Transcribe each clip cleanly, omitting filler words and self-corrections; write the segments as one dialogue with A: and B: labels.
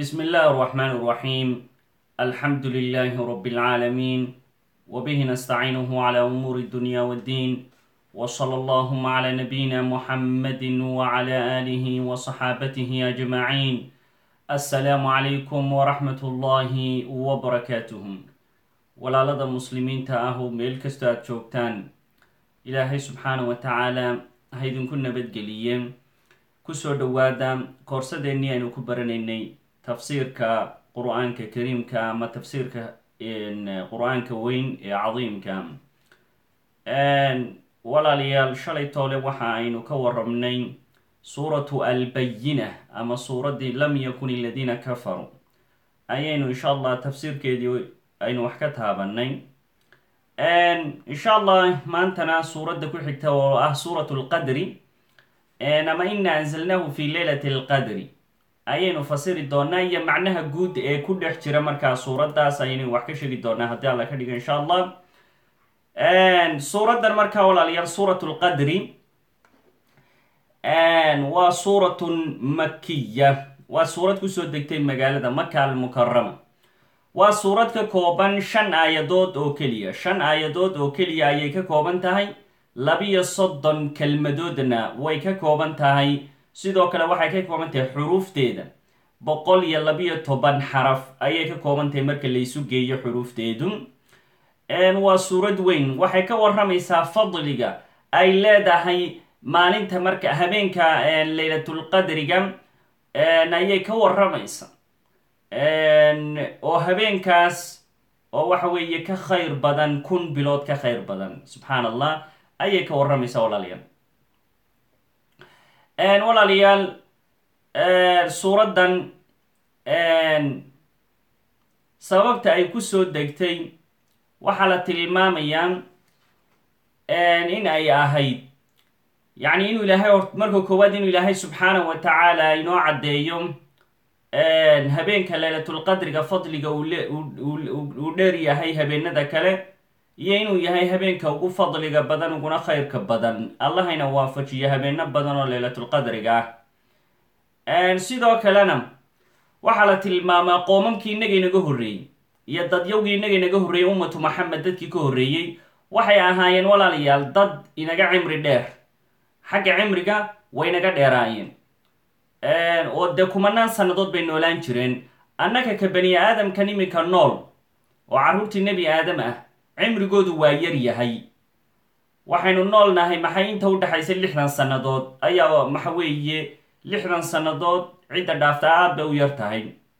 A: بسم الله الرحمن الرحيم. الحمد لله رب العالمين، وبه نستعينه على أمور الدنيا والدين، وصلى اللهم على نبينا محمد وعلى آله وصحابته أجمعين. السلام عليكم ورحمة الله وبركاته. walaalada muslimiinta ah oo meel kasta aad joogtaan, ilaahay subxaanahu wa tacaala ha idinku nabadgeliyeen. kusoo dhowaada koorsadeennii aynu ku baranaynay tafsiirka qur-aanka kariimka ama tafsiirka qur-aanka weyn ee cadiimka. walaalayaal, shalay toole waxa aynu ka warramnay suuratu albayina ama suuraddii lam yakun iladiina kafaruu. ayaynu insha allah tafsiirkeedii aynu wax ka taabanay. insha allah maantana suuradda ku xigta oo ah suuratu lqadri ama ina anzalnaahu fi leylati alqadri ayaynu fasiri doonaa, iyo macnaha guud ee ku dhex jira markaa suuraddaas ayaynu wax ka sheegi doonaa haddii alla ka dhigo insha allah. suuraddan markaa walaalayaal, suuratu lqadri waa suuratun makiya, waa suurad kusoo degtay magaalada maka almukarama. waa suurad ka kooban 5 aayadood oo keliya. 5 aayadood oo keliya ayay ka kooban tahay, 32 kelmadoodna way ka kooban tahay. sidoo kale waxay ka kooban tahay xuruufteeda 112 xaraf ayay ka kooban tahay marka laysu geeyo xuruufteedu. waa suurad weyn, waxay ka warramaysaa fadliga ay leedahay maalinta marka habeenka laylatulqadriga ayay ka warramaysa, oo habeenkaas oo waxa weeye ka khayr badan 1000 bilood ka khayr badan. subxaan allah, ayay ka warramaysaa walaalayaal. suuraddan sababta ay kusoo degtay waxaa la tilmaamayaa in ay ahayd yacni inuu ilaahay marka koowaad inuu ilaahay subxaanahu wa tacaala inoo caddeeyo habeenka laylatulqadriga fadliga uu dheer yahay habeenada kale, iyo inuu yahay habeenka ugu fadliga badan uguna khayrka badan. allahayna waafajiyo habeeno badan oo laylatulqadriga ah. sidoo kalena waxaa la tilmaamaa qoomamkii inaga inaga horreeyey iyo dadyowgii inaga inaga horreeyey, ummatu maxamed dadkii ka horreeyey waxay ahaayeen walaalayaal dad inaga cimri dheer, xagga cimriga way inaga dheeraayeen, oo dee 10 sannadood bay noolaan jireen. annaka ka bani aadamkan iminka nool oo carruurtii nebi aadam ah, cimrigoodu waa yar yahay. waxaynu nool nahay maxay inta u dhaxaysa 60 sannadood ayaa maxa weeye 60 sannadood cidda dhaafta aad bay u yar tahay.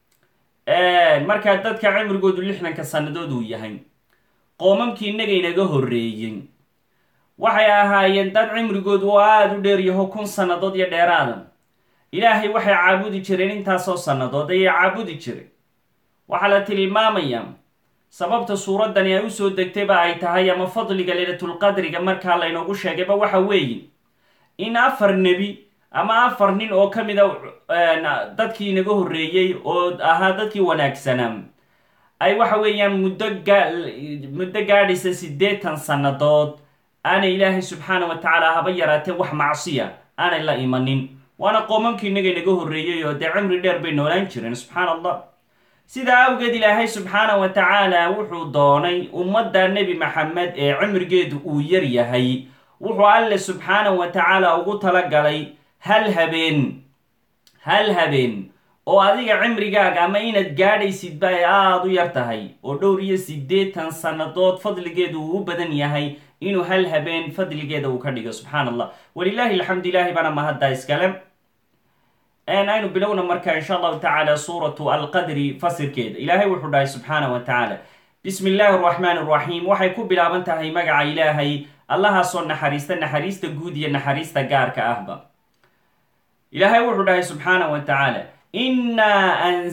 A: markaa dadka cimrigoodu 60 sannadood uu yahay, qoomamkii inaga inaga horreeyey waxay ahaayeen dad cimrigoodu oo aada u dheer yaho 1000 sannadood iyo dheeraada. ilaahay waxay caabudi jireen intaasoo sannadood ayay caabudi jireen. waxaa la tilmaamayaa sababta suuraddani ay usoo degtayba ay tahay, ama fadliga laylatulqadriga markaa laynoogu sheegayba waxa weeye in 4 nebi ama 4 nin oo ka mida dadkii inaga horreeyey oo ahaa dadkii wanaagsanaa ay waxa weeyaan muddo gaadhaysa 80 sannadood aanay ilaahay subxaana wa tacaala haba yaraatee wax macsiya aanay la imanin. waana qoomamkii inaga inaga horreeyey oo dee cimri dheer bay noolaan jireen. subxaan allah. sidaa awgeed ilaahay subxaana wa tacaala wuxuu doonay ummadda nebi maxamed ee cimrigeedu uu yar yahay, wuxuu alle subxaana wa tacaala ugu talagalay hal habeen oo adiga cimrigaaga ama inaad gaadhaysid ba ay aada u yar tahay, oo dhowr iyo 80 sannadood fadligeedu uu u badan yahay, inuu hal habeen fadligeeda uu ka dhigo. subxaan allah. walilaahi alxamdu, ilaahi bana mahadda iskale. aynu bilowna markaa insha allahu tacaala suuratu alqadri fasirkeeda. ilaahay wuxuu dhahay subxaana wa tacaala, bismi illaahi araxmaan araxiim. waxay ku bilaaban tahay magaca ilaahay allahaasoo naxariista guud iyo naxariista gaarka ahba. ilaahay wuxuu dhahay subxaana wa tacaala, innaa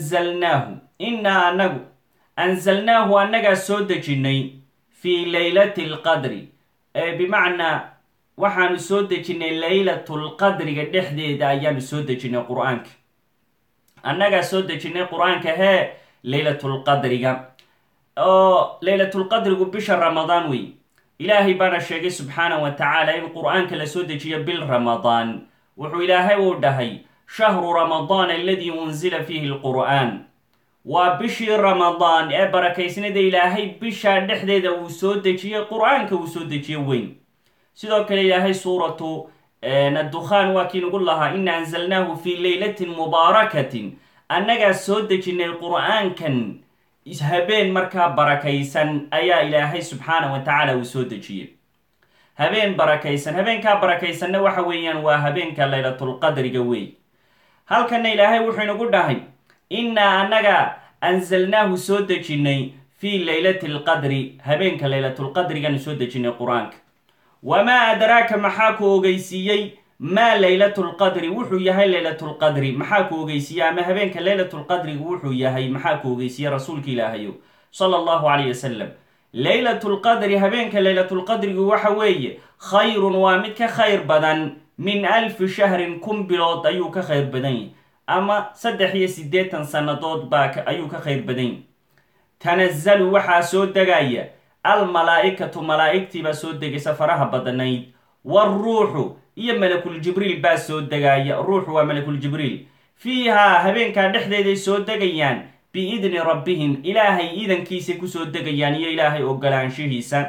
A: anagu anzalnaahu annagaa soo dejinay fii leylati alqadri, bimacnaa waxaanu soo dejinay laylatulqadriga dhexdeeda ayaanu soo dejinay qur-aanka. annagaa soo dejinay qur-aanka hee laylatulqadriga, oo laylatulqadrigu bisha ramadaan wey. ilaahay baana sheegay subxaana wa tacaala in qur-aanka la soo dejiyo bil ramadaan. wuxuu ilaahay uu dhahay shahru ramadaan aladii unzila fiihi alqur'aan waa bishii ramadaan ee barakaysnada ilaahay bishaa dhexdeeda uu soo dejiyey qur-aanka uu soo dejiye weyn. sidoo kale ilaahay suuratu addukhaan waa kii nagu lahaa ina anzalnaahu fii leylatin mubaarakatin, annagaa soo dejinay qur-aankan habeen markaa barakaysan ayaa ilaahay subxaana wa tacaala uu soo dejiyey. habeen barakaysan, habeenkaa barakaysanna waxa weeyaan waa habeenka laylatulqadriga wey. halkana ilaahay wuxuu inagu dhahay innaa annaga anzalnaahu soo dejinay fii leylati alqadri, habeenka laylatulqadriganu soo dejinay qur-aanka. wamaa adraaka maxaa ku ogeysiiyey maa laylatulqadri wuxuu yahay laylatulqadri, maxaa ku ogeysiiyey ama habeenka laylatulqadrigu wuxuu yahay maxaa ku ogeysiiyey rasuulka ilaahayo sala allahu calayh wasalam. laylatulqadri, habeenka laylatulqadrigu waxa weeye khayrun waa mid ka khayr badan min 1000 shahrin, 1000 bilood ayuu ka khayr badan yahy, ama 83 sannadood ayuu ka khayr badan yahy. tanazalu waxaa soo degaya almalaa'ikatu, malaa'igtii baa soo degaysa faraha badnayd, waaruuxu iyo malakuljibriil baa soo degaya. ruuxu waa malakuljibriil. fiihaa habeenkaa dhexdeeday soo degayaan biidni rabbihim, ilaahay iidankiisay kusoo degayaan iyo ilaahay ogolaanshihiisa.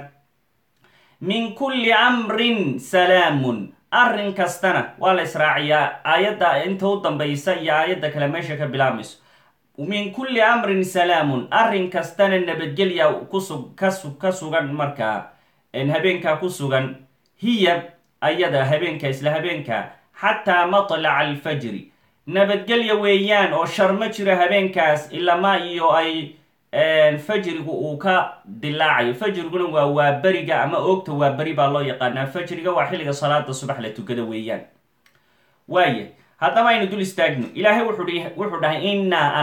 A: min kulli amrin salaamun, arrin kastana waa la israaciyaa aayadda inta u dambaysa iyo aayadda kale meesha ka bilaabmayso. min kulli amrin salaamun, arrin kastana nabadgelya ka sugan markaa habeenkaa ku sugan. hiya ayada habeenka isla habeenka xataa matlaca alfajri, nabadgelya weeyaan oo sharma jiro habeenkaas ilamaa iyo ay fajrigu uu ka dilaacayo. fajriguna waa beriga ama oogta waa beri baa loo yaqaanaa. fajriga waa xilliga salaada subax la tukada weeyaan. waaya haddaba aynu dul istaagno. ilaahay wuxuu dhahay innaa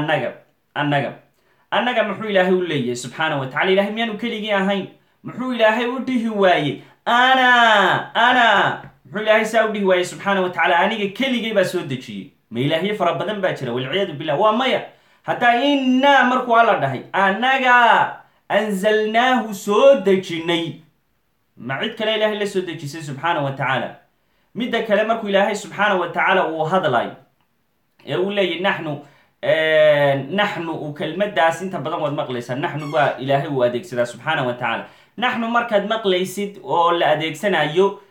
A: annaga muxuu ilaahay u leeyahay subxaana wa tacala? ilahay miyaanu keligii ahayn? muxuu ilaahay u dhihi waaye ana muxuu ilaahay saa u dhihi waaye subxaana wa tacala? aniga keligay baa soo dejiyey. ma ilaahyo fara badan baa jira walciyaadu billah? waa maya. haddaa innaa markuu alla dhahay annaga anzalnaahu soo dejinay, ma cid kale ilaahay la soo dejisay subxaana wa tacaala? midda kale markuu ilaahay subxaana wa tacaala uu hadlayo ee uu leeyahy naxnu uu kelmadaas inta badan waad maqlaysaa. naxnu baa ilaahay uu adeegsadaa subxaana wa tacaala. naxnu markaad maqlaysid oo la adeegsanayo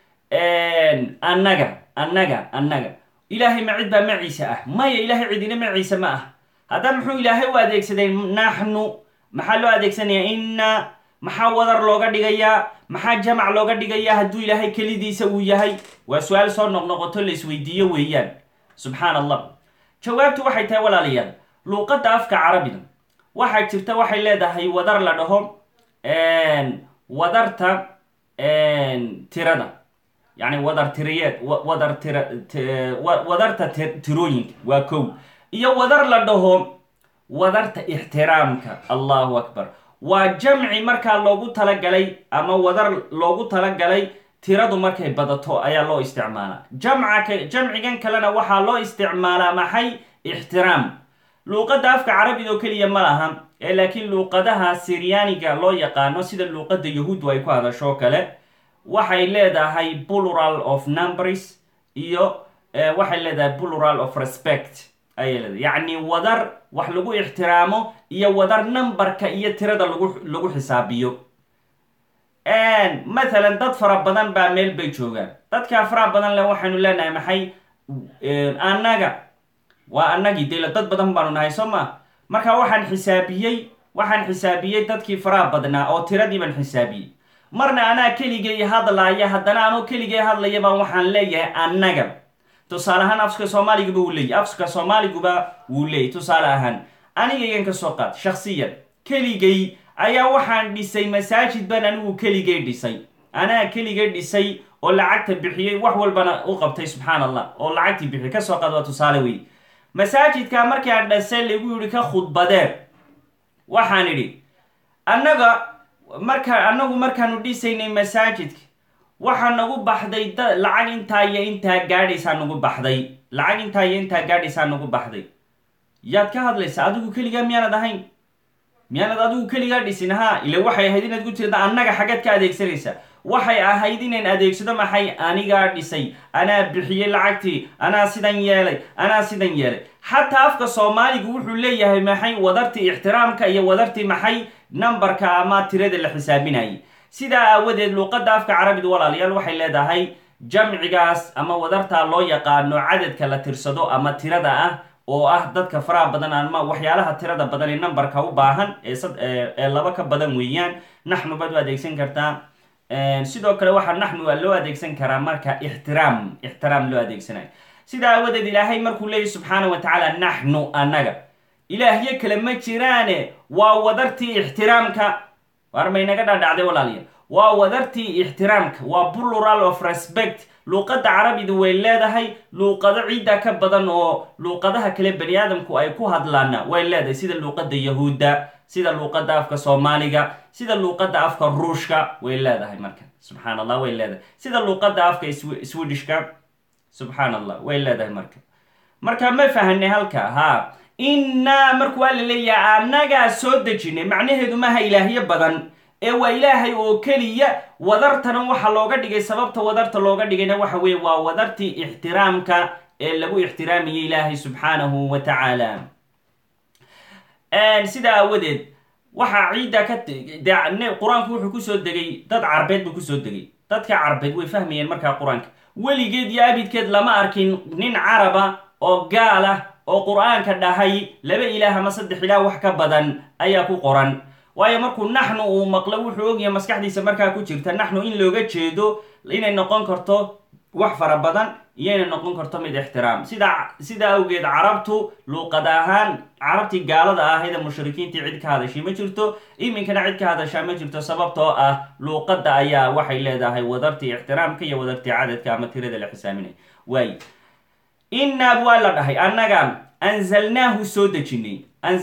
A: annaga ilaahay ma cid baa maciise ah? maya, ilaahay cidina maciise ma ah. hadda muxuu ilaahay u adeegsaday naxnu? maxaa loo adeegsanayaa inna? maxaa wadar looga dhigayaa? maxaa jamac looga dhigayaa hadduu ilaahay kelidiisa uu yahay? waa su-aal soo noqnoqoto la isweydiiyo weeyaan. subxaan allah. jawaabtu waxay tahay walaalayaal, luuqadda afka carabiga waxaa jirta, waxay leedahay wadar la dhaho wadarta tirada, yani wadar tiriyeed, wadarta tirooyinka waa kow, iyo wadar la dhaho wadarta ixtiraamka. allahu akbar. waa jamci markaa loogu talagalay ama wadar loogu talagalay tiradu markay badato ayaa loo isticmaalaa. jamcigan kalena waxaa loo isticmaalaa maxay? ixtiraam. luuqadda afka carabiga oo keliya ma laha laakiin luuqadaha siryaaniga loo yaqaano sida luuqadda yahuuddu ay ku hadasho kale waxay leedahay plural of numbers iyo waxay leedahay plural of respect ayay leedahay. yacni wadar wax lagu ixtiraamo iyo wadar numberka iyo tirada lagu xisaabiyo. mathalan dad fara badan baa meel bay joogaan. dadkaa faraha badan le waxaynu leenahay maxay? annaga waa annagii dee dad badan baanu nahay soo maa. marka waxaan xisaabiyey dadkii faraha badnaa oo tiradii baan xisaabiyey. marna anaa keligay hadlaaya, haddana anoo keligay hadlaya baan waxaan leeyahay annaga. tusaale ahaan afka soomaaliguba wuu leeyahy. afka soomaaliguba wuu leeyahy. tusaale ahaan anigaygan ka soo qaad shaksiyan keligay ayaa waxaan dhisay masaajid baan anigu keligay dhisay. anaa keligay dhisay oo lacagta bixiyey, wax walbana u qabtay subxaan allah, oo lacagtii bixiyay. ka soo qaad waa tusaale wey. masaajidkaa markii aan dhasay lagu yidhi ka khudbadeen, waxaan idhi anagu markaanu dhisaynay masaajidka waxaa nagu baxday lacag intaa iyo intaa gaadhaysaa nagu baxday. lacag intaa iyo intaa gaadhaysaa nagu baxday. yaad ka hadlaysaa? adigu keligaa miyaanad ahayn? miyaanad adigu keligaa dhisin? haa, ila waxay ahayd inaad ku tirada annaga xaggeed ka adeegsanaysaa. waxay ahayd inaan adeegsado maxay anigaa dhisay, anaa bixiyey lacagtii, anaa sidan yeelay xataa afka soomaaligu wuxuu leeyahay maxay wadartii ixtiraamka iyo wadartii maxay numberka ama tirada la xisaabinayay. sidaa aawadeed luuqadda afka carabidu walaalayaal waxay leedahay jamcigaas ama wadartaa loo yaqaano cadadka la tirsado ama tirada ah oo ah dadka faraha badan ama waxyaalaha tirada badan ee numberka u baahan ee laba ka badan weeyaan. naxnu baad u adeegsan kartaa. sidoo kale waxaa naxnu loo adeegsan karaa marka ixtiraam loo adeegsanayo. sidaa aawadeed ilaahay markuu leeyahy subxaana wa tacaala naxnu annaga, ilaahyo kale ma jiraane waa wadartii ixtiraamka. waar maynaga dhaadhacday walaalayaal, waa wadartii ixtiraamka, waa plural of respect. luuqadda carabidu way leedahay luuqado ciidda ka badan oo luuqadaha kale bani aadamku ay ku hadlaana way leedahay, sida luuqadda yahuudda, sida luuqadda afka soomaaliga, sida luuqadda afka ruushka way leedahay. marka subxaan allah way leedahay, sida luuqadda afka swedishka subxaan allah way leedahay. marka ma fahanay halka ha innaa marku waa la leeyahay annagaa soo dejinay, macnaheedu maaha ilaahyo badan ee waa ilaahay oo keliya. wadartana waxa looga dhigay, sababta wadarta looga dhigayna waxa weeye waa wadartii ixtiraamka ee lagu ixtiraamayay ilaahay subxaanahu wa tacaala. sidaa aawadeed waxaa ciidda qur-aanku wuxuu kusoo degay dad carbeed buu kusoo degay. dadka carbeed way fahmayeen markaa qur-aanka. weligeed iyo abidkeed lama arkin nin caraba oo gaal ah oo qur-aanka dhahay 2 ilaah ama 3 ilaah wax ka badan ayaa ku qoran. waayo markuu naxnu uu maqlo wuxuu ogyahay maskaxdiisa markaa ku jirta naxnu in looga jeedo inay noqon karto wax fara badan iyo inay noqon karto mid ixtiraam. sidaa awgeed carabtu luuqad ahaan carabtii gaalada ahayd ee mushrikiintii cid ka hadashay ma jirto, iminkana cid ka hadashaa ma jirto, sababtoo ah luuqadda ayaa waxay leedahay wadartii ixtiraamka iyo wadartii cadadka ama tirada la xisaaminay. waay innaa waa la dhahay annaga anzalnaahu soo dejinay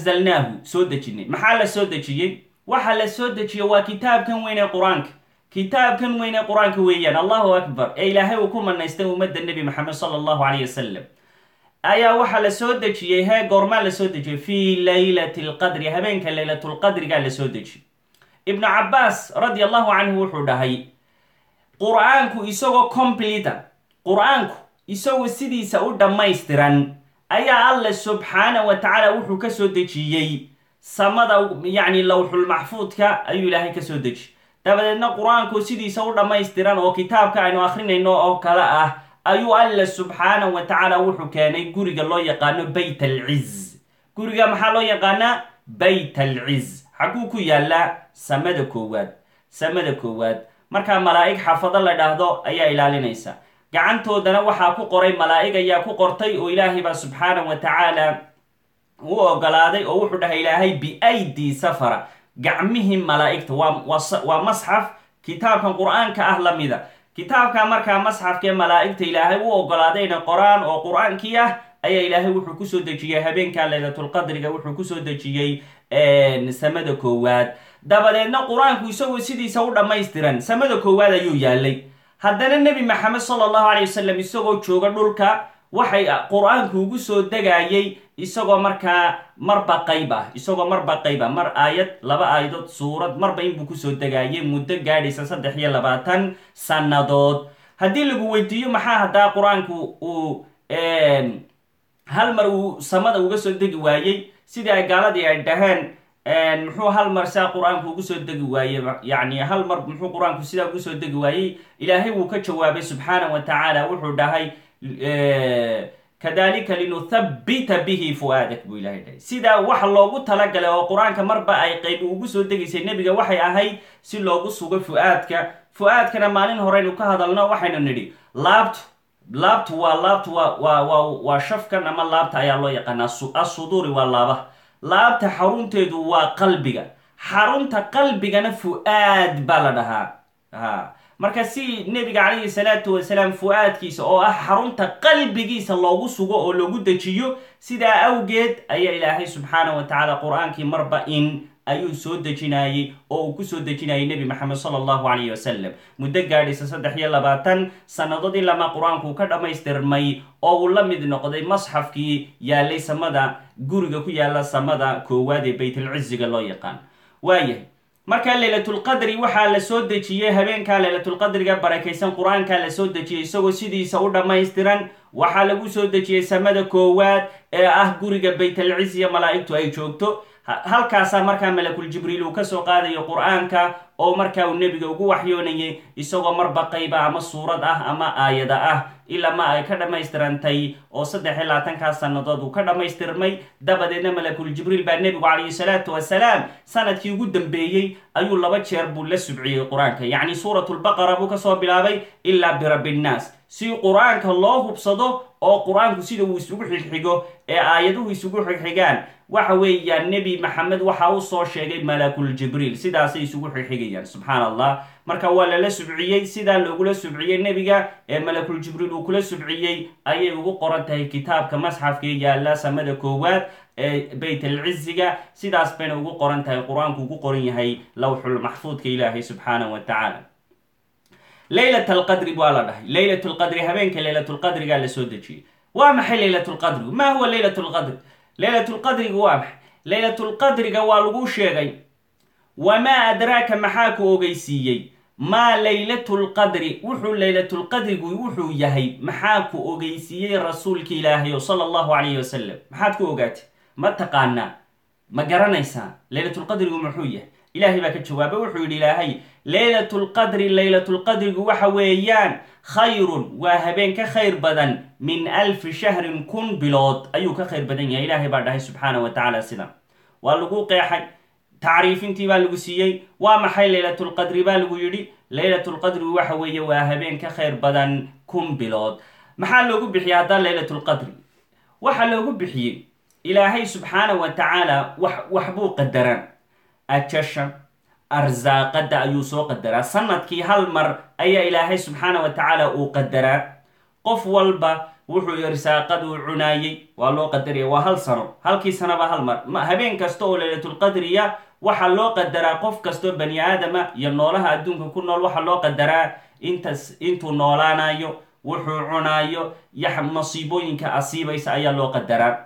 A: maxaa la soo dejiyey? waxaa la soo dejiyey waa kitaabkan weyn ee qur-aanka weeyaan. allahu akbar. ee ilaahay uu ku manaystay ummadda nebi maxamed sala allahu calayh wasalam ayaa waxaa la soo dejiyey goormaa la soo dejiyey? fii laylati lqadri, habeenka laylatulqadrigaa la soo dejiyey. ibnu cabaas radi allahu canhu wuxuu dhahay qur-aanku isagoo completa, qur-aanku isagoo sidiisa u dhammaystiran ayaa alla subxaana wa tacaala wuxuu ka soo dejiyey samada, yacni lawxulmaxfuudka ayuu ilaahay ka soo dejiyey. dabadeedna qur-aanku sidiisa u dhammaystiran oo kitaabka aynu akrinayno oo kale ah ayuu alla subxaana wa tacaala wuxuu keenay guriga loo yaqaano bayt alciz. guriga maxaa loo yaqaanaa? bayt alciz. xaguu ku yaallaa? samada koowaad. markaa malaa'ig xafado la dhahdo ayaa ilaalinaysa. gacantoodana waxaa ku qoray malaa'ig ayaa ku qortay oo ilaahay baa subxaana wa tacaala u ogolaaday oo wuxuu dhahay ilaahay biaydii safara, gacmihii malaa'igta. waa masxaf kitaabkan qur-aanka ah la mida. kitaabka markaa masxafkee malaa'igta ilaahay u ogolaadayna qoraan oo qur-aankii ah ayaa ilaahay wuxuu kusoo dejiyey habeenka laylatulqadriga, wuxuu kusoo dejiyey samada koowaad. dabadeedna qur-aanku isagoo sidiisa u dhammaystiran samada koowaad ayuu yaalay. haddana nebi maxamed sala allahu calay wasalam isagoo jooga dhulka waxay qur-aanku ugu soo degayay isagoo markaa marba qayb ah, mar aayad, 2 aayadood, suurad, marba inbuu kusoo degayay muddo gaadhaysa 23 sannadood. haddii lagu weydiiyo maxaa haddaa qur-aanku uu hal mar uu samada uga soo degi waayey, sidii ay gaaladii ay dhaheen muxuu hal mar saa qur-aanku ugu soo degi waayey, yacni hal mar muxuu qur-aanku sidaa ugu soo degi waayey? ilaahay wuu ka jawaabay subxaana wa tacaala, wuxuu dhahay kadalika linuthabbita bihi fu'aadak buu ilahay dhahay. sidaa waxa loogu talagalay oo qur-aanka marba ay qayb ugu soo degaysay nebiga waxay ahayd si loogu sugo fu'aadkana maalin horeynu ka hadalno waxaynu nidhi laabtu waa shafkan ama laabta ayaa loo yaqaanaa. assuduuri waa laabaha. laabta xarunteedu waa qalbiga, xarunta qalbigana fu'aad baa la dhahaa. marka si nebiga calayhi salaatu wasalaam fu'aadkiisa oo ah xarunta qalbigiisa loogu sugo oo loogu dejiyo, sidaa awgeed ayaa ilaahay subxaana wa tacaala qur-aankii marba in ayuu soo dejinayey oo uu kusoo dejinayay nebi maxamed sala allahu calayhi wasalam muddo gaadhaysa 23 sannadood ilama qur-aanku ka dhammaystirmay oo uu la mid noqday masxafkii yaalay samada, guriga ku yaalla samada koowaad ee baytalciziga loo yaqaan. waayahay marka laylatulqadri waxaa la soo dejiyey habeenkaa laylatulqadriga barakaysan qur-aankaa la soo dejiyey isagoo sidiisa u dhammaystiran. waxaa lagu soo dejiyey samada koowaad ee ah guriga baytalciziya malaa'igtu ay joogto. halkaasaa markaa malakul jibriil uu kasoo qaadayo qur-aanka oo markaa uu nebiga ugu waxyoonayay isagoo marba qayba ama suurad ah ama aayada ah ilaa ma ay ka dhammaystirantay oo 23 sannadood uu ka dhammaystirmay. dabadeedna malakul jibriil baa nebigu calayhi salaatu wasalaam sanadkii ugu dambeeyey ayuu 2 jeer buu la subciyey qur-aanka, yacni suuratulbaqara buu kasoo bilaabay ilaa birabinnaas si qur-aanka loo hubsado oo qur-aanku sida uu isugu xigxigo ee aayaduhu isugu xigxigaan waxa weeyaan nebi maxamed waxa uu soo sheegay malakul jibriil, sidaasay isugu xigxigayaan. subxaan allah. marka waa lala subciyey, sidaa loogula subciyey nebiga ee malakul jibriil uu kula subciyey ayay ugu qoran tahay kitaabka masxafka yaalla samada koowaad ee baytalciziga. sidaas bayna ugu qoran tahay, qur-aanku ugu qoran yahay lawxul maxfuudka ilaahay subxaanahu wa tacaala. laylat alqadri waa la dhahay, laylatulqadri habeenka laylatulqadrigaa la soo dejiyey. waa maxay laylatulqadrigu? maa huwa laylatulqadri? laylatulqadrigu waa maxay? laylatulqadriga waa lagu sheegay. wamaa adraaka maxaa ku ogeysiiyey? maa laylatulqadri, wuxuu laylatulqadrigu wuxuu yahay maxaa ku ogeysiiyey rasuulka ilaahay sala allahu calayhi wasalam? maxaad ku ogaatay? ma taqaanaa? ma garanaysaa laylatulqadrigu muxuu yahay? ilaahay baa ka jawaabay, wuxuu yidhi ilaahay laylatulqadri, laylatulqadrigu waxa weeyaan khayrun, waa habeen ka khayr badan min 1000 shahrin 1000 bilood ayuu ka khayr badan yahay. ilaahay baa dhahay subxaana wa tacaala sida waa lagu qeexay, tacriifintii baa lagu siiyey. waa maxay laylatulqadri baa lagu yidhi? laylatulqadrigu waxa weeye waa habeen ka khayr badan 1000 bilood. maxaa loogu bixiyey haddaa laylatulqadri? waxaa loogu bixiyey ilaahay subxaana wa tacaala waxbuu qadaran, ajasha arsaaqada ayuu soo qadaraa. sanadkii hal mar ayaa ilaahay subxaana wa tacaala uu qadaraa. qof walba wuxuu irsaaqaduu cunaayey waa loo qadaraya, waa hal sano, halkii sanaba hal mar. habeen kasta oo laylatulqadriya waxaa loo qadaraa qof kastoo bani aadama iyo noolaha adduunka ku nool waxaa loo qadaraa intuu noolaanayo, wuxuu cunaayo iyo masiibooyinka asiibaysa ayaa loo qadaraa.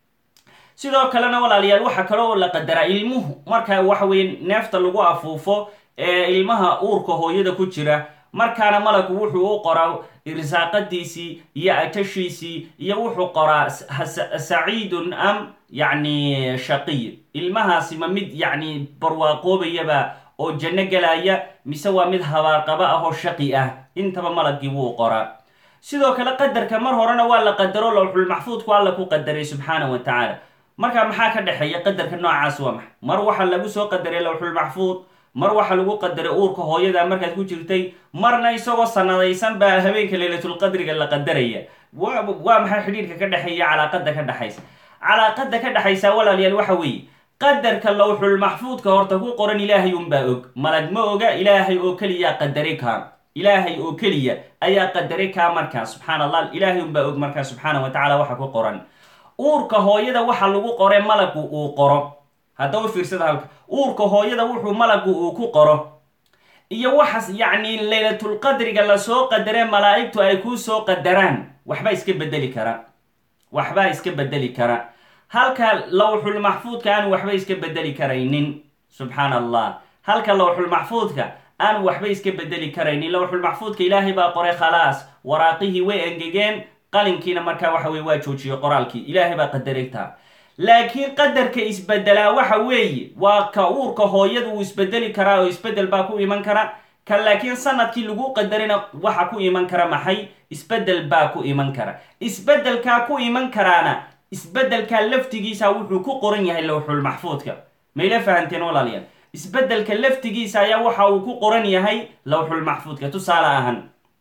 A: sidoo kalena walaalayaal waxaa kaloo la qadaraa ilmuhu marka waxa weye neefta lagu afuufo ee ilmaha uurka hooyada ku jira, markaana malagu wuxuu u qoraa irsaaqadiisii iyo ajashiisii iyo wuxuu qoraa saciidun am yacni shaqiy, ilmahaasi ma mid yacni barwaaqoobayaba oo janno galaya mise waa mid habaarqaba ah oo shaqi ah, intaba malagii wuu qoraa. sidoo kale qadarka mar horena waa la qadaro, lawxul maxfuudku alla ku qadaray subxaana wa tacaala. marka maxaa ka dhexeeya qadarka noocaas? waa maxay? mar waxaa lagu soo qadaray lawxul maxfuud, mar waxaa lagu qadaray uurka hooyada markaad ku jirtay, marna isagoo sanadaysan baa habeenka laylatulqadriga la qadaraya. waa maxay xidhiirka ka dhexeeya, calaaqada ka dhexaysa? calaaqada ka dhexaysa walaalayaal waxa weeye qadarka lawxul maxfuudka horta ku qoran ilaahay unbaa og, malag ma oga, ilaahay oo keliya qadari kaa, ilaahay oo keliya ayaa qadari kaa. markaa subxaan allah, ilaahay unbaa og markaa subxaana wa tacaala waxa ku qoran. uurka hooyada waxa lagu qoray malagu uu qoro. hadda u fiirsada halka, uurka hooyada wuxuu malagu uu ku qoro iyo waxaas yacni laylatulqadriga lasoo qadaree malaa'igtu ay kuu soo qadaraan waxbaa iska bedeli kara, waxbaa iska bedeli kara. halka lawxul maxfuudka aan waxba iska bedeli karaynin. subxaan allah. halka lawxul maxfuudka aan waxba iska bedeli karaynin. lawxul maxfuudka ilaahay baa qoray khalaas, waraaqihii way engegeen, qalinkiina markaa waxa weye waa joojiyey qoraalkii, ilaahay baa qadaraytaa. laakiin qadarka isbedelaa waxa weeye waa ka uurka hooyada uu isbedeli karaa oo isbedel baa ku iman kara, ka laakiin sanadkii lagu qadarina waxa ku iman kara maxay? isbedel baa ku iman kara. isbedelkaa ku iman karaana isbedelkaa laftigiisa wuxuu ku qoran yahay lawxul maxfuudka. mayla fahanteen walaalayaal? isbedelka laftigiisa ayaa waxa uu ku qoran yahay lawxul maxfuudka. tusaale ahaan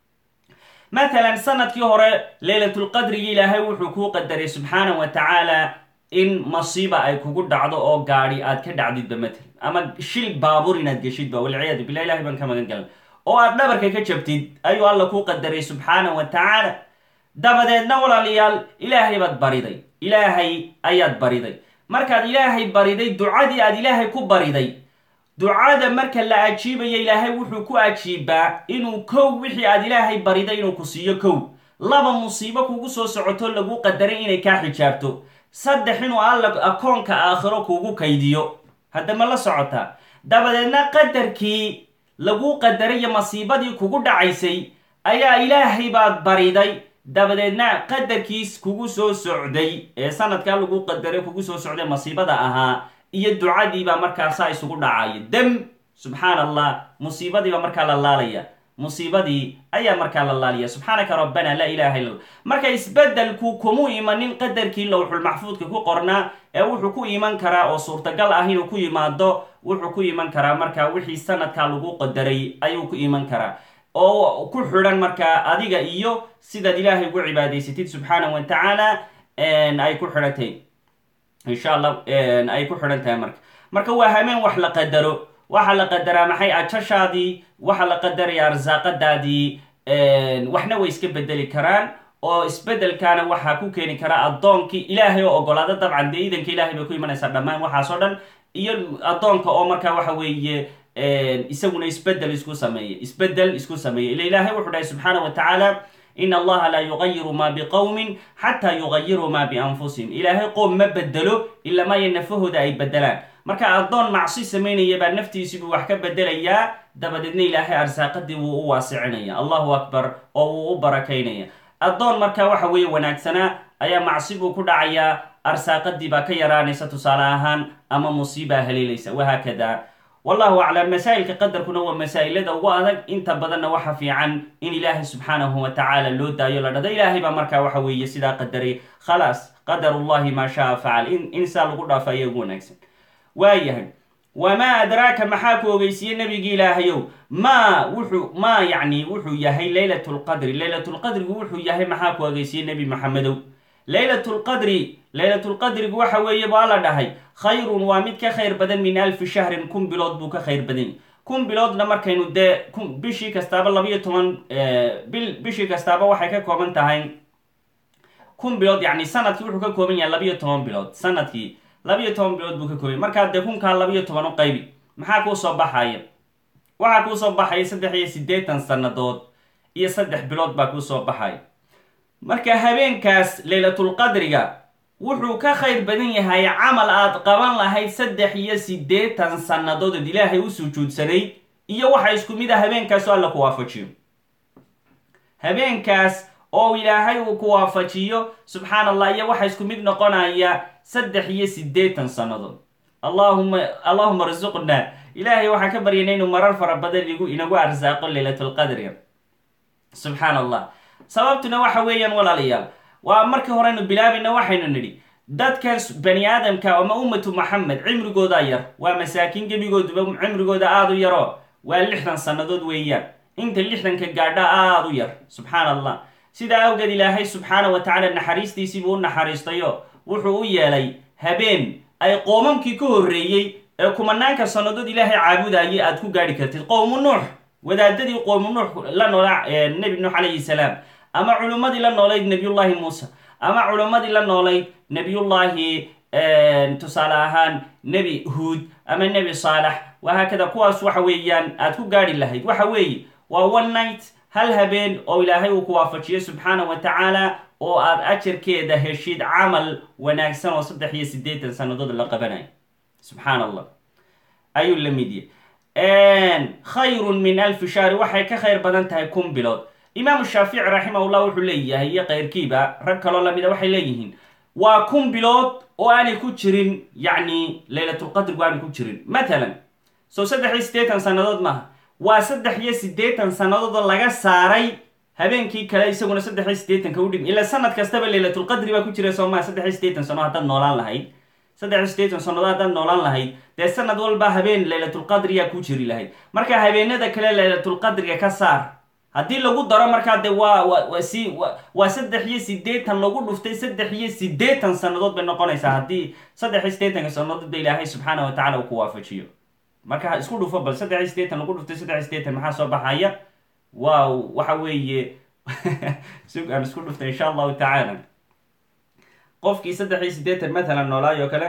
A: matalan sanadkii hore laylatulqadrigi ilaahay wuxuu kuu qadaray subxaana wa tacaala in masiiba ay kugu dhacdo oo gaadhi aad ka dhacdidba matalan, ama shil baabuur inaad geshidba, walciyaadu billah, ilahay baan ka magan galan, oo aad dhabarka ka jabtid ayuu alla kuu qadaray subxaana wa tacaala. dabadeedna walaalayaal ilaahay baad bariday, ilaahay ayaad bariday. markaad ilaahay bariday, ducadii aad ilaahay ku bariday, ducada marka la ajiibaya ilaahay wuxuu ku ajiibaa inuu kow wixii aad ilaahay bariday inuu ku siiyo kow, 2 musiibo kugu soo socoto lagu qadaray inay kaa xijaabto, 3 inuu alla akoonka aakhiro kuugu kaydiyo. hadda ma la socotaa? dabadeedna qadarkii lagu qadarayo masiibadii kugu dhacaysay ayaa ilaahay baad bariday dabadeedna qadarkiis kugu soo socday ee sanadkaa lagu qadaray kugu soo socday masiibada ahaa iyo ducadiibaa markaasaa isugu dhacaya dam subxaan allah musiibadiiba markaa la laalaya musiibadii ayaa markaa la laaliya subxaanaka rabbana laa ilaha illa allah marka isbedelku kumu imanin qadarkii lowxulmaxfuudka ku qornaa ee wuxuu ku iman karaa oo suurtagal ah inuu ku yimaado wuxuu ku iman karaa markaa wixii sanadkaa lagu qadaray ayuu ku iman karaa oo ku xidhan markaa adiga iyo sidaad ilaahay ugu cibaadaysatid subxaana wa tacaala ay ku xidhantahay insha allah ay ku xidhan tahay marka waa hameen wax la qadaro waxaa la qadaraa maxay ajashaadii waxaa la qadaraya arsaaqadaadii waxna way iska bedeli karaan oo isbedelkaana waxaa ku keeni karaa addoonkii ilaahay oo ogolaada dabcan dee iidanka ilahay bay ku imanaysaa dhammaan waxaasoo dhan iyo addoonka oo markaa waxa weeye isaguna isbedel isku sameeye ila ilaahay wuxuu dhahay subxaana wa tacaala in allaha laa yugayiru ma biqowmin xataa yugayiruu ma bianfusihim ilaahay qoom ma bedelo ilamaayo nafahooda ay bedelaan marka addoon macsi samaynaya baa naftiisibuu wax ka bedelayaa dabadeedna ilaahay arsaaqadii wuu u waasicinaya allahu akbar oo wuu u barakaynaya addoon markaa waxa weeye wanaagsanaa ayaa macsi buu ku dhacayaa arsaaqadii baa ka yaraanaysa tusaale ahaan ama musiibaa haleelaysa wahaakada wallahu aclam masaa'ilka qadarkuna waa masaa'ilada ugu adag inta badanna waxa fiican in ilaahay subxaanahu wa tacaala loo daayo la dhado ilaahay baa markaa waxa weeye sidaa qadaray khalaas qadarullahi maa shaa facal in saa lagu dhaafo ayaa ugu wanaagsan waayahay wamaa adraaka maxaa ku ogeysiiyey nabigi ilaahayow wuxuu yahay laylatulqadrigu wuxuu yahay maxaa ku ogeysiiyey nebi maxamedow laylatulqadrigu waxa weeye baa la dhahay khayrun waa mid ka khayr badan min alfi shahrin 1000 bilood buu ka khayr badan 1000 biloodna markaynu dee bishii kastaaba 12 bishii kastaaba waxay ka kooban tahay 1000 bilood yacni sanadkii wuxuu ka kooban yahay 12 bilood sanadkii 12 bilood buu ka koobay markaa dee 1000 u qaybi maxaa kuu soo baxaya waxaa kuu soo baxaya 380 sannadood iyo 3 bilood baa kuu soo baxaya marka habeenkaas laylatulqadriga wuxuu ka khayr badan yahay camal aad qaban lahayd 380 sannadood oo ilaahay u sujuudsanay iyo waxa isku mid ah habeenkaas oo alla ku waafajiyo habeenkaas oo ilaahay uu ku waafajiyo subxaan allah iyo waxa isku mid noqonaya 380 sannadood allahumma rzuqna ilaahay waxaan ka baryanay inuu marar fara badan inagu arsaaqo laylatulqadriga subxaan allah sababtuna waxa weeyaan walaalayaal waa markii horeynu bilaabayna waxaynu nidhi dadkan bani aadamka ama ummatu maxamed cimrigooda yar waa masaakiin gebigooduba cimrigooda aada u yaro waa 60 sannadood weeyaan inta 60ka gaadha aada u yar subxaan allah sidaa awgeed ilaahay subxaana wa tacaala naxariistiisiibuu u naxariistayo wuxuu u yeelay habeen ay qoomamkii ka horreeyey ee kumanaanka sannadood ilaahay caabudayay aad ku gaadhi kartid qowmu nuux wadaadadii qowmu nuux la noolaa nebi nuux calayhi salaam ama culummadii la noolayd nebiyullaahi muuse ama culummadii la noolayd nebiyullaahi tusaale ahaan nebi huud ama nebi saalax wahaakada kuwaas waxa weeyaan aad ku gaadhi lahayd waxa weeye waa one night hal habeen oo ilaahay uu ku waafajiyo subxaana wa tacaala oo aad ajarkeeda heshid camal wanaagsan oo 380 sannadood la qabanayo subxaan allah ayuu la mid yahay khayrun min alfi shahri waxay ka khayr badan tahay 1000 bilood imaamu shaafici raximahullah wuxuu leeyahay iyo keyrkiiba rag kaloo lamida waxay leeyihiin waa 1000 bilood oo aanay ku jirin yacni laylatulqadrigu aanay ku jirin matalan soo 380 sannadood maaha waa 380 sannadood oo laga saaray habeenkii kale isaguna 380 u dhig ila sanad kastaba laylatulqadri baa ku jira soomaa 380 sano haddaad noolaan lahayd 380 sannadood haddaad noolaan lahayd dee sanad walba habeen laylatulqadriyaa ku jiri lahayd marka habeenada kale laylatulqadriga ka saar haddii lagu daro markaa dee waa 380 lagu dhuftay 380 sannadood bay noqonaysaa haddii 380 sannadood ba ilaahay subxaana wa tacala uu ku waafajiyo marka isku dhufo bal 380 lagu dhuftay 380 maxaa soo baxaya waaw waxa weeye sug aan isku dhuftay insha allahu tacaala qofkii 380 matalan noolaayo kale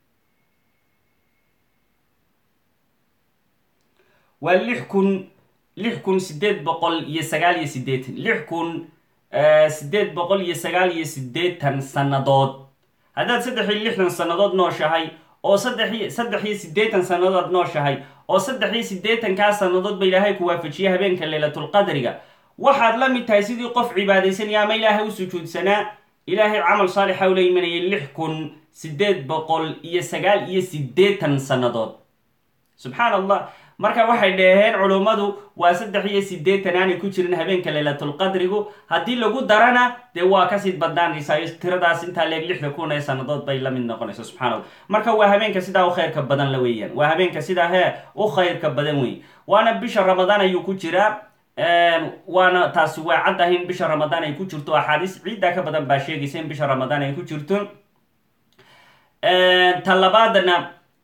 A: waa 6000 6,890 sannadood. haddaad 360 sannadood nooshahay oo 380 sannadood nooshahay oo 380kaa sannadood ba ilaahay ku waafajiyay habeenka laylatulqadriga, waxaad la mid tahay sidii qof cibaadaysanaya ama ilaahay u sujuudsanaa, ilaahay camal saalixa ula imanayay 6,889 sannadood. subxaan allah. marka waxay dhaheen culummadu waa 380 aanay ku jirin habeenka laylatulqadrigu, haddii lagu darana dee waa kasii badnaanaysaa, tiradaas intaa leeg 60,000 sannadood bay la mid noqonaysa. subxaan allah. marka waa habeenka sidaa u khayrka badan la weeyaan, waa habeenka sidaa u khayrka badan wey. waana bisha ramadaan ayuu ku jiraa, waana taasi waa cad ah in bisha ramadaan ay ku jirto. axaadiis ciiddaa ka badan baa sheegaysa in bisha ramadaan ay ku jirto. talabaadna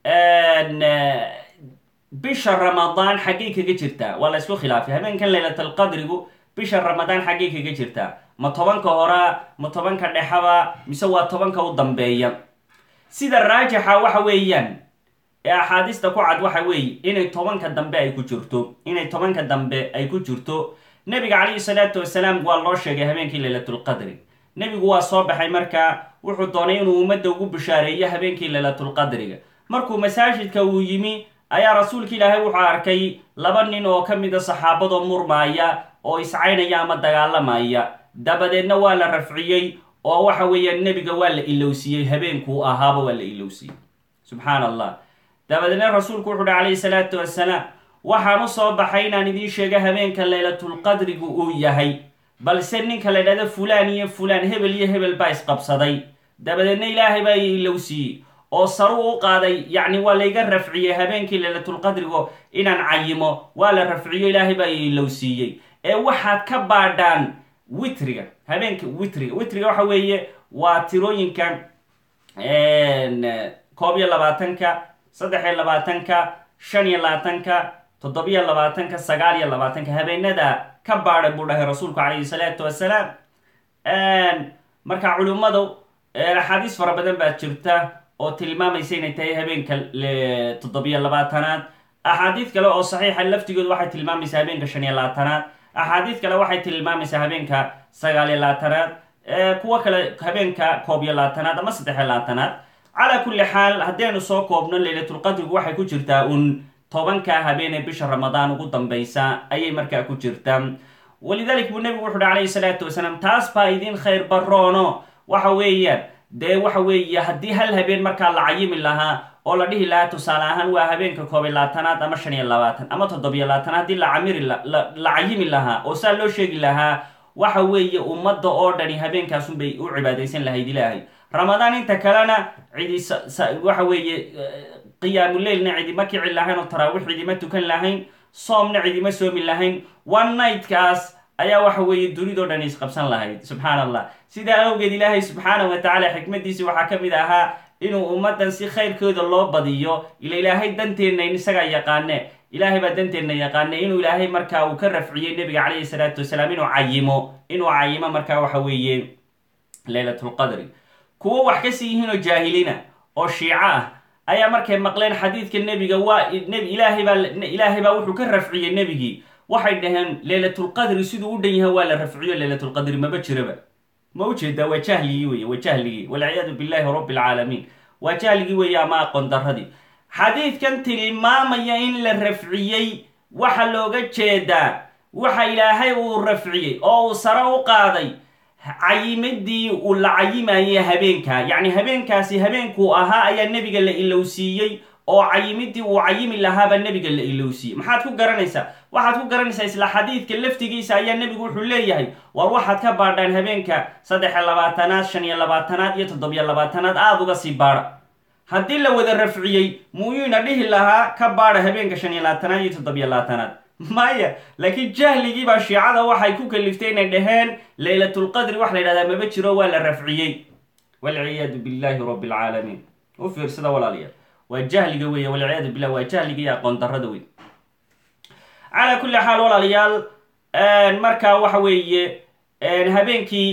A: bisha ramadaan xaggay kaga jirtaa waa la isku khilaafay. habeenkan laylatulqadrigu bisha ramadaan xaggay kaga jirtaa, ma 10ka horaa, ma 10ka dhexaba, mise waa 10ka u dambeeya? sida raajixa waxa weeyaan ee axaadiista ku cad waxa weeye inay 10ka dambe ay ku jirto, inay 10ka dambe ay ku jirto. nabiga calayhi salaatu wasalaam waa loo sheegay habeenkii laylatulqadri. nebigu waa soo baxay markaa, wuxuu doonay inuu ummadda ugu bishaareeyo habeenkii laylatulqadriga. markuu masaajidka uu yimi ayaa rasuulka ilaahay wuxuu arkay 2 nin oo ka mida saxaabadoo murmaaya oo iscaynaya ama dagaalamaya. dabadeedna waa la rafciyey oo waxa weeyaan nebiga waa la ilowsiiyey, habeenkuu ahaaba waa la ilowsiiyey. subxaan allah. dabadeedna rasuulku wuxu uhi calayhi salaatu wasalaam, waxaan u soo baxay inaan idiin sheega habeenka laylatulqadrigu uu yahay, balse ninka la dhahdo fulaan iyo fulaan, hebel iyo hebel baa isqabsaday. dabadeedna ilaahay baa ilowsiiyey oo saruu u qaaday, yacni waa layga rafciyey habeenkii laylatulqadrigo inaan cayimo, waa la rafciyo, ilaahay baa ilowsiiyey. ee waxaad ka baadhaan witriga, habeenka witriga waxa weeye waa tirooyinka 21ka 23ka 25ka 27ka 29ka habeenada ka baadha buu dhahay rasuulku calayhi salaatu wasalaam. marka culimmadu axaadiis fara badan baa jirta oo tilmaamaysa inay tahay habeenka 27aad. axaadiis kale oo saxiixa laftigoodu waxay tilmaamaysaa habeenka 25aad. axaadiis kale waxay tilmaamaysaa habeenka 29aad, kuwa kale habeenka 21aad ama 23aad. calaa kulli xaal haddaynu soo koobno laylatulqadrigu waxay ku jirtaa 10ka habeenee bisha ramadaan ugu dambaysa ayay markaa ku jirtaa. walidalik buu nebigu wuxu uhi calayhi salaatu wasalaam, taas baa idin khayr baroono waxa weeyaan dee waxa weeye haddii hal habeen markaa la cayimi lahaa oo la dhihi lahaa tusaale ahaan waa habeenka 21aad ama 25 ama 27 haddii la cayimi lahaa oo saa loo sheegi lahaa, waxa weeye ummadda oo dhani habeenkaasunbay u cibaadaysan lahayd ilaahay. ramadaan inta kalena cidi waxa weeye qiyaamuleylna cidima kici lahayn oo taraawiix cidima tukan lahayn, soomna cidima soomi lahayn. one nightkaas ayaa waxa weeye dunidoo dhan isqabsan lahayd. subxaan allah. sidaa awgeed ilaahay subxaana wa tacaala xikmadiisi waxaa ka mid ahaa inuu ummaddan si khayrkooda loo badiyo. ila ilaahay danteenna isagaa yaqaane, ilaahay baa danteenna yaqaane, inuu ilaahay markaa uu ka rafciyey nebiga calayhi salaatu wasalaam inuu cayimo markaa waxa weeye laylatulqadri. kuwo wax ka sii yihiin oo jaahiliina oo shiico ah ayaa markay maqleen xadiidka nebiga ilaahay baa wuxuu ka rafciyey nebigii, waxay dhaheen laylatulqadri siduu u dhan yahay waa la rafciyo, laylatulqadri maba jiraba. ma ujeedaa? waa jahligii wey, waa jahligii, walciyaadu billahi rabbi alcaalamiin. waa jahligii weeye ama aqoon darradii. xadiidkan tilmaamaya in la rafciyey waxa looga jeedaa waxa ilaahay uu rafciyey oo uu sare u qaaday cayimadii uu la cayimayay habeenka, yacni habeenkaasi habeenkuu ahaa ayaa nebiga la ilowsiiyey oo cayimidii uu cayimi lahaaba nebiga la ilowsiiyey. maxaad ku garanaysaa? waxaad ku garanaysaa isla xadiidka laftigiisa ayaa nebigu wuxuu leeyahay, war waxaad ka baadhaan habeenka 23aad 25aad iyo 27aad aada uga sii baadha. haddii la wada rafciyey muyuuna dhihi lahaa ka baadha habeenka 25aad iyo 27aad? maya. laakiin jahligii baa shiicada waxay ku kaliftay inay dhaheen laylatulqadri wax la yidhahdaa maba jiro, waa la rafciyey. walciyaadu billahi rabbi alcaalamiin. u fiirsada walaalayaal, waa jahliga weeye, walciyaadu billah, waa jahliga iyo aqoon darrada wey. calaa kulli xaal walaalayaal, markaa waxa weeye habeenkii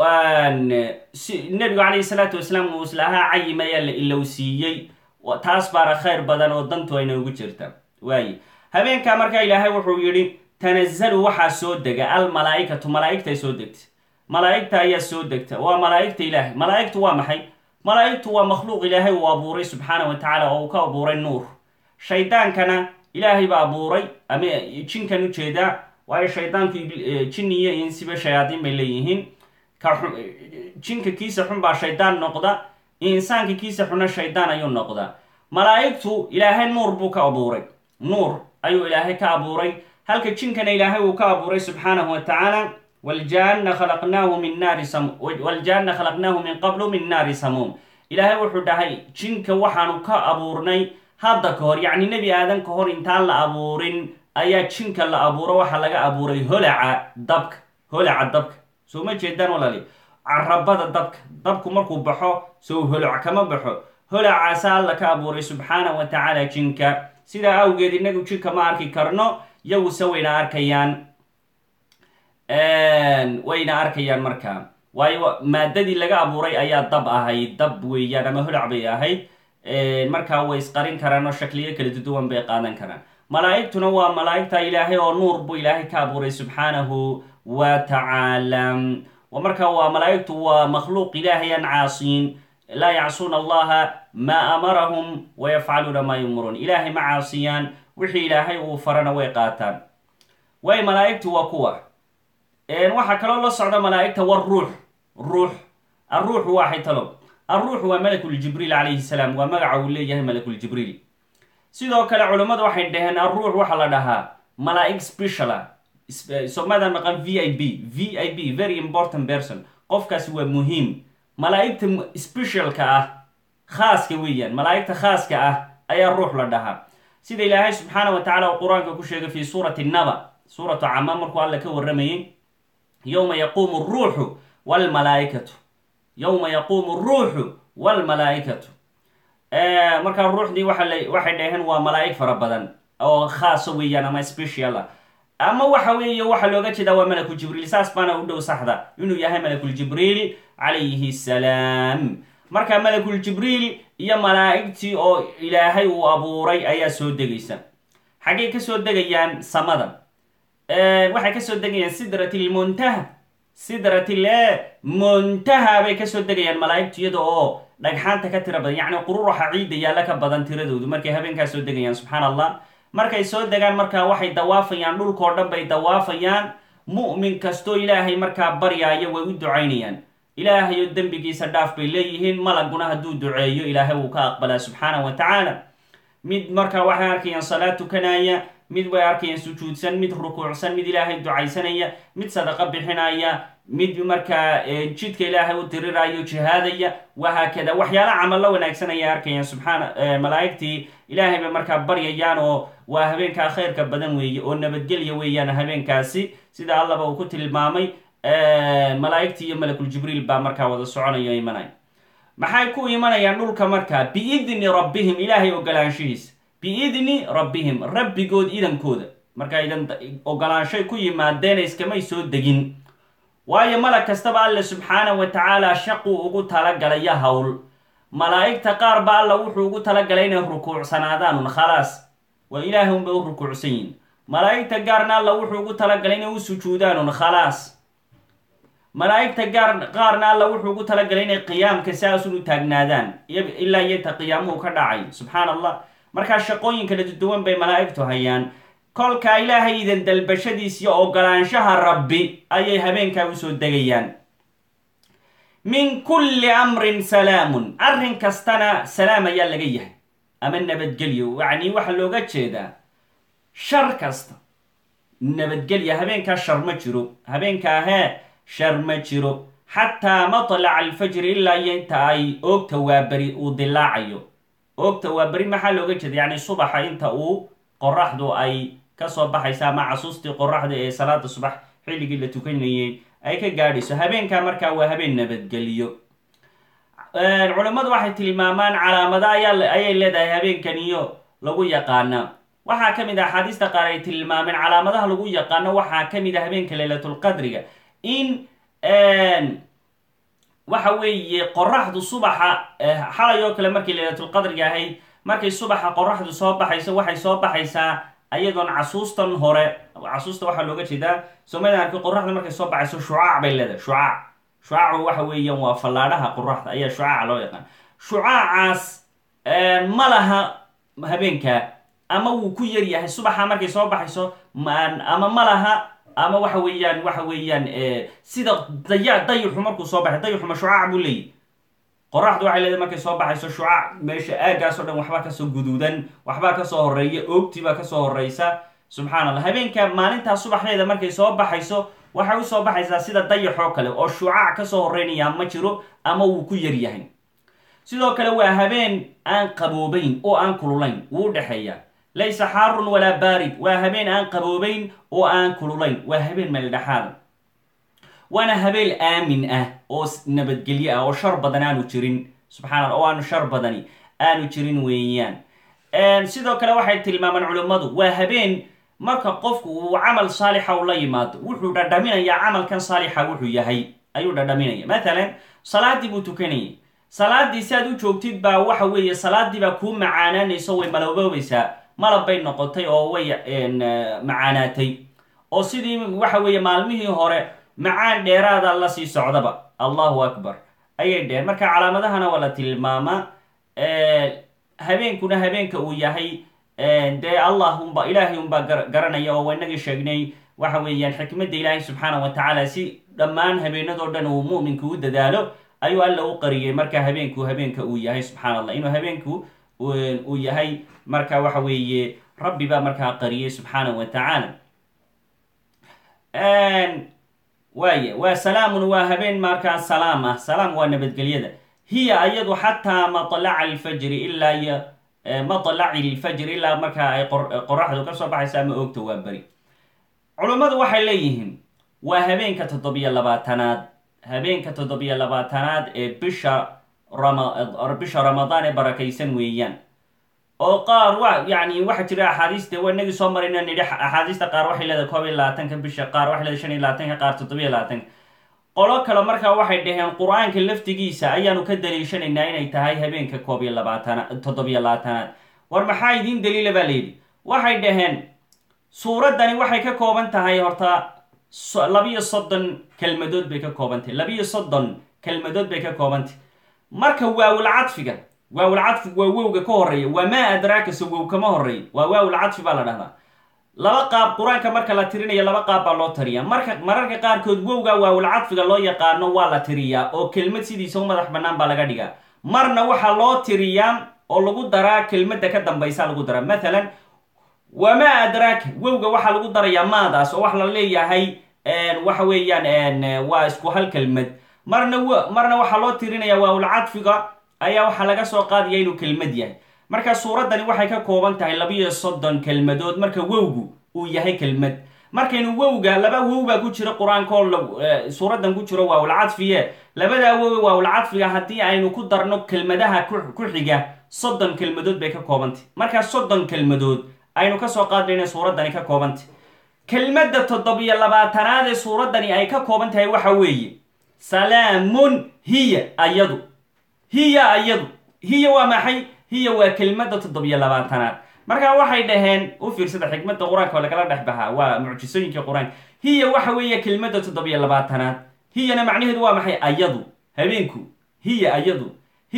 A: nebigu calayhi salaatu wasalaam uu islahaa cayim ayaa la ilowsiiyey, taas baana khayr badan oo dantu ayna ugu jirta. waaye habeenkaa markaa ilaahay wuxuu yidhi tanazzalu waxaa soo dega almalaa'ikatu malaa'igta ay soo degta malaa'igta ayaa soo degta waa malaa'igta ilaahay malaa'igtu waa maxay malaa'igtu waa makhluuq ilaahay uu abuuray subxaana wa tacaala oo uu ka abuuray nuur shaydaankana ilaahay baa abuuray ama jinkan ujeedaa waayo shaydaanku jin iyo insiba shayaadiin bay leeyihiin jinka kiisa xun baa shaydaan noqda insaanka kiisa xunna shaydaan ayuu noqdaa malaa'igtu ilaahay nuur buu ka abuuray nuur ayuu ilaahay ka abuuray halka jinkana ilaahay uu ka abuuray subxaanahu wa tacaala waljaanna khalaqnaahu min qablu min naari samuum ilaahay wuxuu dhahay jinka waxaanu ka abuurnay hadda ka hor yacni nebi aadan ka hor intaan la abuurin ayaa jinka la abuuro waxaa laga abuuray holaca dabka soo ma jeedaan walaali carabada dabku markuu baxo soo holac kama baxo holacaasa alla ka abuuray subxaana wa tacaala jinka sidaa awgeed inagu jinka ma arki karno yaguse wayna arkayaan markaa waayo maadadii laga abuuray ayaa dab ahayd dab weeyaan ama holac bay ahayd markaa way isqarin karaan oo shakliyo kala duwan bay qaadan karaan malaa'igtuna waa malaa'igta ilaahay oo nuur buu ilaahay ka abuuray subxaanahu wa tacaala markaa waa malaa'igtu waa makhluuq ilaahay aan caasiin laa yacsuuna allaha maa amarahum wayafcaluuna maa yumuruun ilaahay ma caasiyaan wixii ilaahay uu farana way qaataan way malaa'igtu waa kuwa waxaa kaloo la socda malaa'igta ruux arruuxu waa xaytalo arruuxu waa malakuljibriil calayhi salaam waa magaca uu leeyahay malakuljibriil sidoo kale culammadu waxay dhaheen arruux waxaa la dhahaa malaa'ig speciala somadan maqan v i b very important person qofkaasi waa muhiim malaa'igta specialka ah khaaska weeyaan malaa'igta khaaska ah ayaa ruux la dhahaa sida ilaahay subxaana wa tacala uu qur-aanka ku sheegay fi suurati naba suuratu cama markuu alla ka warramayay yowma yaquumu ruuxu waalmalaa'ikatu markaa ruuxdii waxay dhaheen waa malaa'ig fara badan oo khaasa weeyaan ama special ah ama waxa weeye waxaa looga jeedaa waa malaku jibriil saas baana u dhow saxda inuu yahay malakuljibriil calayhi salaam marka malakuljibriil iyo malaa'igtii oo ilaahay uu abuuray ayaa soo degaysa xaggay kasoo degayaan samada waxay kasoo degayaan sidratil muntaha bay kasoo degayaan malaa'igtu iyada oo dhagxaanta ka tira badan yacni qururuxa ciidda yaalla ka badan tiradoodu markay habeenkaa soo degayaan subxaan allah markay soo degaan markaa waxay dawaafayaan dhulkao dhan bay dawaafayaan mu'min kastoo ilaahay markaa baryaaya way u ducaynayaan ilaahay oo dembigiisa dhaaf bay leeyihiin malaguna hadduu duceeyo ilaahay wuu ka aqbalaa subxaana wa tacaala mid markaa waxay arkayaan salaad tukanaya mid way arkayaan sujuudsan mid rukuucsan mid ilaahay ducaysanaya mid sadaqa bixinaya mid markaa jidka ilaahay u diriraayo jihaadaya wahaakada waxyaala camallo wanaagsan ayay arkayaan malaa'igtii ilaahay bay markaa baryayaan oo waa habeenkaa khayrka badan weeye oo nabadgelya weeyaan habeenkaasi sida allaba uu ku tilmaamay malaa'igtii iyo malakuljibriil baa markaa wada soconaya imanaya maxay ku imanayaan dhulka markaa biidni rabbihim ilaahay ogolaanshihiisa biidni rabbihim rabbigood idankooda markaa idan ogolaanshay ku yimaadeen iskamay soo degin waayo malag kastaba alle subxaana wa tacaala shaquu ugu talagalaya howl malaa'igta qaar ba alla wuxuu ugu talagalay inay rukuucsanaadaanun khalaas waa ilaahay unbay u rukuucsan yihin malaa'igta gaarna alla wuxuu ugu talagalay inay u sujuudaanun khalaas malaa'igta qaarna alla wuxuu ugu talagalay inay qiyaamka saasun u taagnaadaan ilaa iyota qiyaamuhu ka dhacay subxaan allah markaa shaqooyin kala duwan bay malaa'igtu hayaan kolkaa ilaahay idan dalbashadiis iyo ogolaanshaha rabbi ayay habeenkaa usoo degayaan min kulli amrin salaamun arrin kastana salaam ayaa laga yahay ama nabadgelyo yacni waxaa looga jeedaa shar kasta nabadgelya habeenkaa shar ma jiro habeenkaahee shar ma jiro xataa matlaca alfajri ilaa iyo inta ay oogta waaberi uu dilaacayo oogta waaberi maxaa looga jeeda yacni subaxa inta uu qoraxdu ay kasoo baxaysa ama casuustii qoraxda ee salaada subax xilligii la tukanayay ay ka gaadhayso habeenkaa markaa waa habeen nabadgeliyo culammadu waxay tilmaamaan calaamado ayay leedahay habeenkaniyo lagu yaqaana waxaa ka mid a axaadiista qaar ay tilmaameen calaamadaha lagu yaqaano waxaa ka mid a habeenka laylatulqadriga in waxa weeye qoraxdu subaxa xalay oo kale markii laylatulqadriga ahayd markay subaxa qoraxdu soo baxayso waxay soo baxaysaa ayadoon casuustan hore, casuusta waxaa looga jeedaa soomaalida arki qoraxda markay soo baxayso shucaac bay leedahay. shucaacu waxa weeyaan waa fallaadhaha qoraxda ayaa shucaaca loo yaqaan. shucaacaas ma laha habeenka, ama wuu ku yar yahay subaxa markay soo baxayso, ama ma laha, ama waxa weeyaan sida dayuxu markuu soo baxay, dayuxuma shucaac buu leeyahy. qoraxdu waxay leedahay markay soo baxayso shucaac, meesha aagaasoo dhan waxbaa kasoo guduudan, waxbaa kasoo horeeya, oogtiibaa kasoo horeysa. subxaan allah. habeenka maalintaa subaxdeeda markay soo baxayso waxay usoo baxaysaa sida dayaxoo kale, oo shucaac kasoo horeynaya ma jiro, ama wuu ku yar yahay. sidoo kale waa habeen aan qaboobayn oo aan kululayn, wuu udhexeeya. laysa xaarun walaa baarid, waa habeen aan qaboobayn oo aan kululayn, waa habeen meeldhexaada. waana habeen aamin ah oo nabadgelyo ah oo shar badan aanu jirin. subxana allah. oo aanu shar badani aanu jirin weeyaan. sidoo kale waxay tilmaamaan culimmadu waa habeen marka qofku uu camal saalixa u la yimaado, wuxuu dhadhaminayaa camalkan saalixa wuxuu yahay ayuu dhadhaminaya. matalan salaadii buu tukanayay, salaadii si aad u joogtid baa waxa weeye salaadii baa kuu macaanaanayso, way malaboobaysaa, malab bay noqotay oo way macaanaatay, oo sidii waxa weeye maalmihii hore macaan dheeraada la sii socdaba. allahu akbar ayay dheheen. marka calaamadahana waa la tilmaamaa. habeenkuna habeenka uu yahay dee ilaahay unbaa garanaya, oo inagii sheegnay waxa weeyaan xikmadda ilaahay subxaanah wa tacaala, si dhammaan habeenadoo dhan uu mu'minku u dadaalo ayuu alla u qariyay. marka habeenka uu yahay subxaan allah, inuu habeenku uu yahay marka waxa weeye rabbi baa markaa qariyay subxaanah wa tacaala. waa salaamun, waa habeen markaa salaam ah. salaam waa nabadgelyada. hiya ayadu xataa matlaci lfajri ilaa markaa ay qoraxdu kasoo baxaysa ama oogta waa beri. culummadu waxay leeyihiin waa habeenka 7-labaatanaad, habeenka 7-labaatanaad ee bisha ramadaan ee barakaysan weeyaan. oo qaar yani waxaa jira axaadiiste waa inagii soo marayna nidhi axaadiista qaar waxay leedahay 21-ka bisha, qaar waxay leedahay 25-ka, qaar 7-labaatanka. qolo kale markaa waxay dhaheen qur-aanka laftigiisa ayaanu ka daliishanaynaa inay tahay habeenka 7-labaatanaad. war maxaa idiin daliila baa layidhi. waxay dhaheen suuraddani waxay ka kooban tahay horta 32 kelmadood bay ka koobantahy, 32 kelmadood bay ka koobantahy. marka waawulcadfiga waa wowga ka horeeya, wamaa adraaka wow kama horeeya, waa waawulcadfi baa la dhahdaa. laba qaab qur-aanka marka la tirinayo, laba qaab baa loo tiriyaa. mararka qaarkood wowga waawulcadfiga loo yaqaano waa la tiriyaa oo kelmad sidiisa u madax bannaan baa laga dhigaa. marna waxaa loo tiriyaa oo lagu daraa kelmadda ka dambaysa lagu daraa. matalan wamaa adraaka, wowga waxaa lagu darayaa maadaas oo wax la leeyahay waxa weeyaan waa isku hal kelmad. marna waxaa loo tirinayaa waawulcadfiga ayaa waxaa laga soo qaadaya inuu kelmad yahay. marka suuraddani waxay ka kooban tahay 32 kelmadood marka wowgu uu yahay kelmad. markaynu wowga, laba wow baa ku jira qur-aanka oo suuraddan ku jiro waawulcadfiye, labadaa wow waawulcadfiga haddii aynu ku darno kelmadaha ku xiga 30 kelmadood bay ka koobantay. markaa 30 kelmadood aynu kasoo qaadna inay suuraddani ka koobantay. kelmadda 7-labaatanaad ee suuraddani ay ka kooban tahay waxa weeye salaamun hiya ayadu. hiya waa maxay? hiya waa kelmadda 7-labaatanaad. markaa waxay dhaheen u fiirsada xikmadda qur-aanka oo lagala dhex baxaa, waa mucjisooyinka qur-aanka. hiya waxa weeye kelmadda 7-labaatanaad. hiyana macnaheedu waa maxay? ayadu, habeenku. hiya ayadu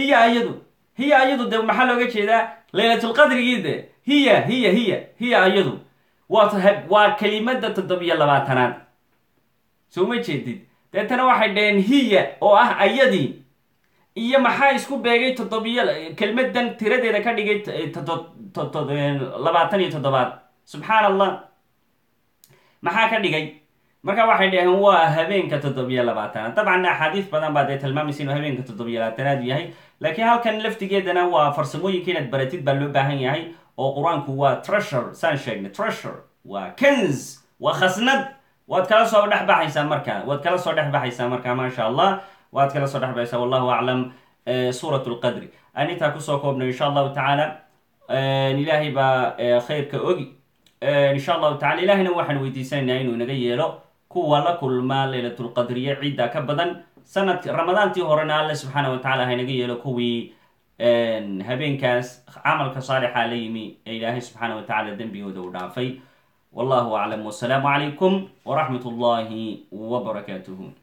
A: de maxaa looga jeedaa? laylatulqadrigii de. hiya ayadu waa kelimada 7-labaatanaad. soo ma jeedid? deetana waxay dhaheen hiya oo ah ayadii iyo maxaa isku beegay kelmadan tiradeeda ka dhigay 27. subxaan allah, maxaa ka dhigay? marka waxay dhaheen waa habeenka 7-labaatanaad. dabcan axaadiis badan baa dee tilmaamaysa inuu habeenka 7-labaatanaad yahay, laakiin halkan laftigeedana waa farsamooyinka inaad baratid baa loo baahan yahay. oo qur-aanku waa treasure, saan sheegnay. treasure waa kanz, waa khasnad. waad kala soo dhexbaxaysaa markaa maasha allah, waad kala soo dhexbaxaysaa. wallahu aclam. suurat lqadri aan intaa kusoo koobnay insha allahu tacaala. ilaahay baa khayrka ogi insha allahu tacala. ilaahayna waxaan weydiisanaynaa inuu inaga yeelo kuwa la kulmaa laylatulqadriye ciiddaa ka badan. ramadaantii horena alle subxaana wa tacala ha inaga yeelo kuwii habeenkaas camalka saalixa la yimi ee ilaahay subxaana wa tacala dembigooda u dhaafay. wallahu aclam, wasalaamu calaykum waraxmat ullahi wabarakaatuhu.